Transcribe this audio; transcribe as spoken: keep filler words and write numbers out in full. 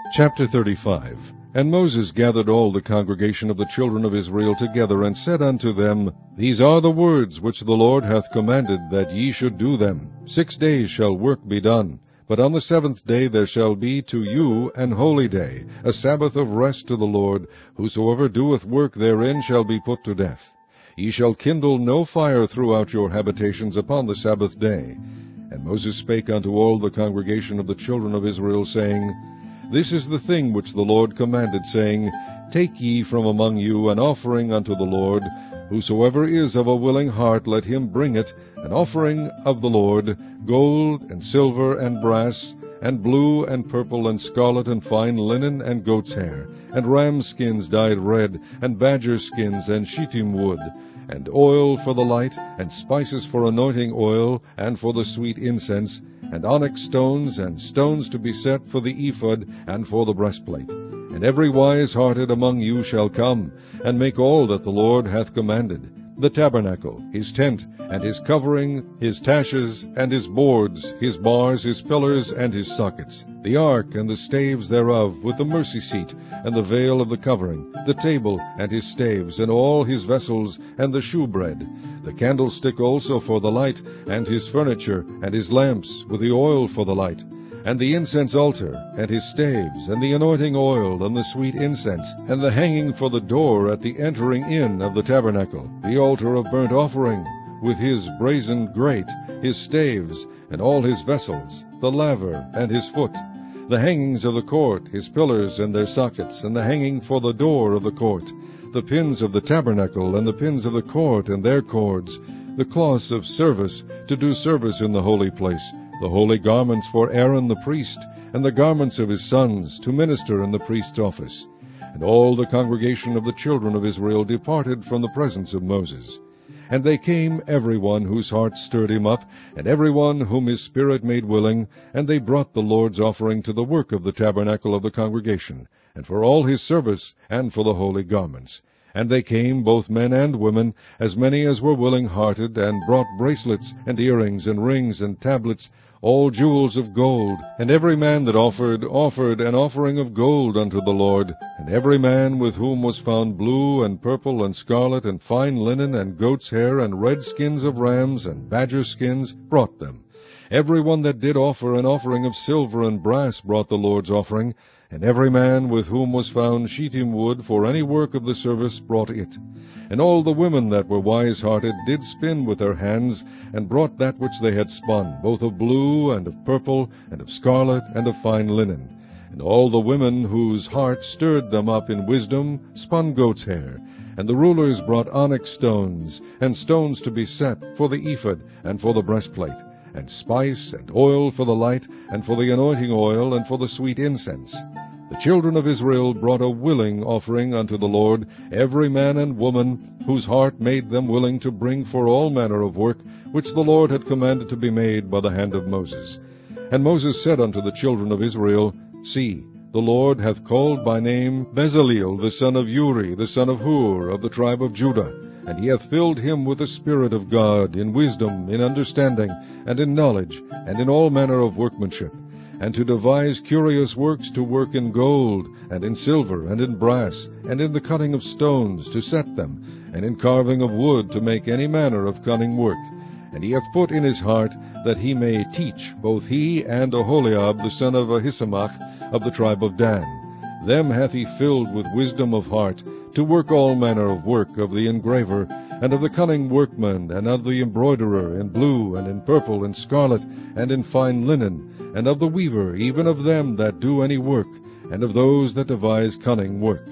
Chapter thirty-five. And Moses gathered all the congregation of the children of Israel together, and said unto them, These are the words which the Lord hath commanded, that ye should do them. Six days shall work be done, but on the seventh day there shall be to you an holy day, a Sabbath of rest to the Lord. Whosoever doeth work therein shall be put to death. Ye shall kindle no fire throughout your habitations upon the Sabbath day. And Moses spake unto all the congregation of the children of Israel, saying, This is the thing which the Lord commanded, saying, Take ye from among you an offering unto the Lord. Whosoever is of a willing heart, let him bring it, an offering of the Lord, gold and silver and brass, and blue and purple and scarlet and fine linen and goat's hair, and ram skins dyed red, and badger skins and shittim wood, and oil for the light, and spices for anointing oil, and for the sweet incense, and onyx stones, and stones to be set for the ephod, and for the breastplate. And every wise-hearted among you shall come, and make all that the Lord hath commanded, the tabernacle, his tent, and his covering, his taches, and his boards, his bars, his pillars, and his sockets, the ark, and the staves thereof, with the mercy seat, and the veil of the covering, the table, and his staves, and all his vessels, and the shewbread, the candlestick also for the light, and his furniture, and his lamps, with the oil for the light, and the incense altar, and his staves, and the anointing oil, and the sweet incense, and the hanging for the door at the entering in of the tabernacle, the altar of burnt offering, with his brazen grate, his staves, and all his vessels, the laver, and his foot, the hangings of the court, his pillars and their sockets, and the hanging for the door of the court, the pins of the tabernacle, and the pins of the court, and their cords, the cloths of service, to do service in the holy place, the holy garments for Aaron the priest, and the garments of his sons, to minister in the priest's office. And all the congregation of the children of Israel departed from the presence of Moses. And they came, every one whose heart stirred him up, and every one whom his spirit made willing, and they brought the Lord's offering to the work of the tabernacle of the congregation, and for all his service, and for the holy garments. And they came, both men and women, as many as were willing-hearted, and brought bracelets, and earrings, and rings, and tablets, all jewels of gold. And every man that offered, offered an offering of gold unto the Lord. And every man with whom was found blue, and purple, and scarlet, and fine linen, and goat's hair, and red skins of rams, and badger skins, brought them. Every one that did offer an offering of silver and brass brought the Lord's offering. And every man with whom was found shittim wood for any work of the service brought it. And all the women that were wise-hearted did spin with their hands, and brought that which they had spun, both of blue, and of purple, and of scarlet, and of fine linen. And all the women whose heart stirred them up in wisdom spun goat's hair. And the rulers brought onyx stones, and stones to be set for the ephod, and for the breastplate, and spice, and oil for the light, and for the anointing oil, and for the sweet incense. The children of Israel brought a willing offering unto the Lord, every man and woman, whose heart made them willing to bring for all manner of work, which the Lord had commanded to be made by the hand of Moses. And Moses said unto the children of Israel, See, the Lord hath called by name Bezaleel the son of Uri, the son of Hur, of the tribe of Judah, and he hath filled him with the Spirit of God, in wisdom, in understanding, and in knowledge, and in all manner of workmanship, and to devise curious works to work in gold, and in silver, and in brass, and in the cutting of stones to set them, and in carving of wood to make any manner of cunning work. And he hath put in his heart that he may teach, both he and Oholiab the son of Ahisamach of the tribe of Dan. Them hath he filled with wisdom of heart, to work all manner of work of the engraver, and of the cunning workman, and of the embroiderer, in blue, and in purple, and scarlet, and in fine linen, and of the weaver, even of them that do any work, and of those that devise cunning work.